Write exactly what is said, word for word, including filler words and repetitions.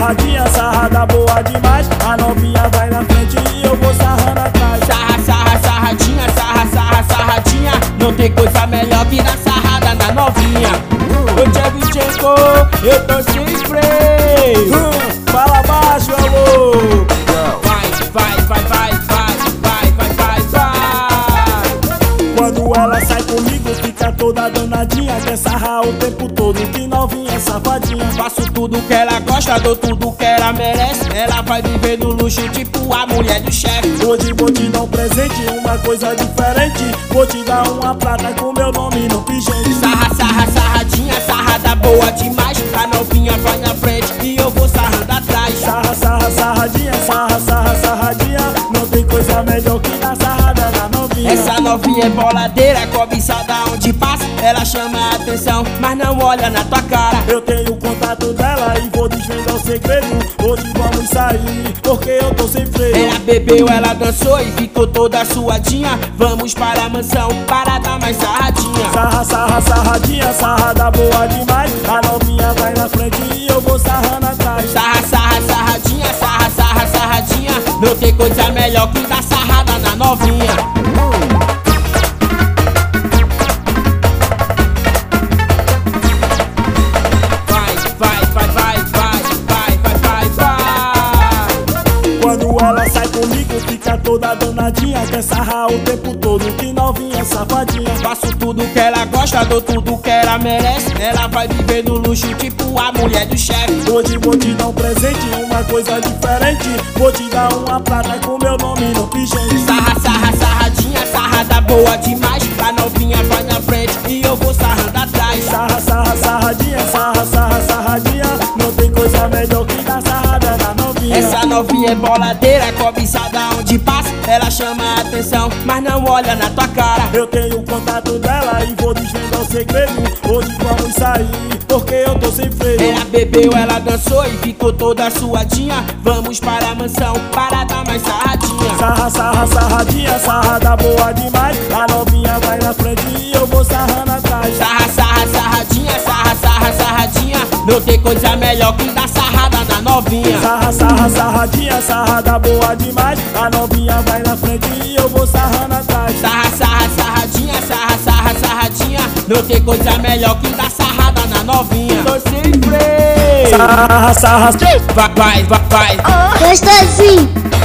sarradinha, sarrada boa demais. A novinha vai na frente e eu vou sarrando atrás. Sarra, sarra, sarradinha, sarra, sarra, sarradinha. Não tem coisa melhor que dar sarrada na novinha. Ô Tchevchenko, eu tô sem freio. Hum, fala baixo, alô. Vai, vai, vai, vai, vai, vai, vai, vai, vai. Quando ela sai comigo fica toda danadinha. Quer sarrar o tempo todo, que novinha safadinha. Faço tudo que ela gosta, dou tudo que ela merece. Ela vai viver no luxo tipo a mulher do chefe. Hoje vou te dar um presente, uma coisa diferente. Vou te dar uma prata com meu nome no pingente. Sarra, sarra, sarradinha, sarrada boa demais. A novinha vai na frente e eu vou sarrando atrás. Sarra, sarra, sarradinha, sarra, sarra, sarradinha. Não tem coisa melhor que dar sarrada na novinha. Essa novinha é boladeira, cobiçada onde passa. Ela chama a atenção, mas não olha na tua cara. Eu tenho o contato dela e vou desvendar o segredo. Hoje vamos sair, porque eu tô sem freio. Ela bebeu, ela dançou e ficou toda suadinha. Vamos para a mansão para dar mais sarradinha. Sarra, sarra, sarradinha, sarrada boa demais. A novinha vai na frente e eu vou sarrando atrás. Sarra, sarra, sarradinha, sarra, sarra, sarradinha. Não tem coisa melhor que dar sarrada na novinha. Quando ela sai comigo fica toda danadinha. Quer sarrar o tempo todo, que novinha safadinha. Faço tudo que ela gosta, dou tudo que ela merece. Ela vai viver no luxo tipo a mulher do chefe. Hoje vou te dar um presente, uma coisa diferente. Vou te dar uma prata com meu nome no pingente. Sarra, sarra, sarradinha, sarrada boa demais. A novinha vai na frente e eu vou sarrando atrás. Sarra, sarra, sarradinha, sarra, sarra, sarradinha. Não tem coisa melhor que dar sarrada na novinha. Essa novinha é boladeira, cobiçada onde passa. Ela chama a atenção, mas não olha na tua cara. Eu tenho o contato dela e vou desvendar o segredo. Hoje vamos sair, porque eu tô sem freio. Ela bebeu, ela dançou e ficou toda suadinha. Vamos para a mansão para dar mais sarradinha. Sarra, sarra, sarradinha, sarrada boa demais. A novinha vai na frente e eu vou sarrando atrás. Sarra, sarra, sarradinha, sarra, sarra, sarradinha. Não tem coisa melhor que dar sarrada na novinha. Sarra, sarra, sarradinha, sarrada boa demais. A novinha vai na frente e eu vou sarrando atrás. Sarra, sarra, sarradinha, sarra, sarra, sarradinha. Não tem coisa melhor que dar sarrada na novinha. Tô sem freio. Sarra, sarra, Vai, vai, vai, vai. Gostosinho.